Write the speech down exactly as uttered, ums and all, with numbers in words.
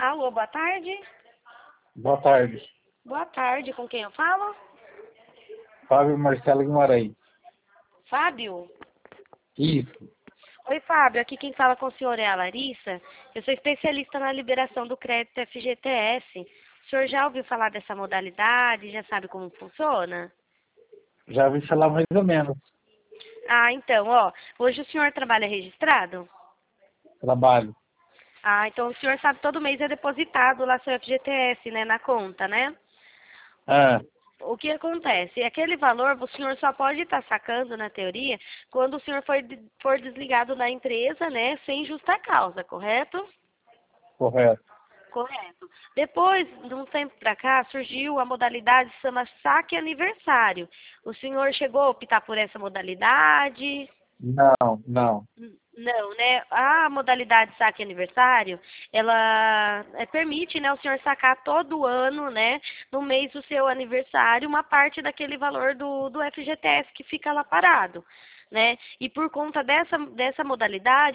Alô, boa tarde. Boa tarde. Boa tarde, com quem eu falo? Fábio Marcelo Guimarães. Fábio? Isso. Oi, Fábio, aqui quem fala com o senhor é a Larissa. Eu sou especialista na liberação do crédito F G T S. O senhor já ouviu falar dessa modalidade? Já sabe como funciona? Já ouvi falar mais ou menos. Ah, então, ó, hoje o senhor trabalha registrado? Trabalho. Ah, então o senhor sabe todo mês é depositado lá seu F G T S, né, na conta, né? Ah, O que acontece? Aquele valor o senhor só pode estar sacando, na teoria, quando o senhor for, de- for desligado da empresa, né, sem justa causa, correto? correto. Correto. Depois, de um tempo para cá, surgiu a modalidade que se chama saque aniversário. O senhor chegou a optar por essa modalidade? Não, não. Não, né? A modalidade saque aniversário, ela é, permite, né, o senhor sacar todo ano, né, no mês do seu aniversário, uma parte daquele valor do, do F G T S que fica lá parado, né? E por conta dessa, dessa modalidade,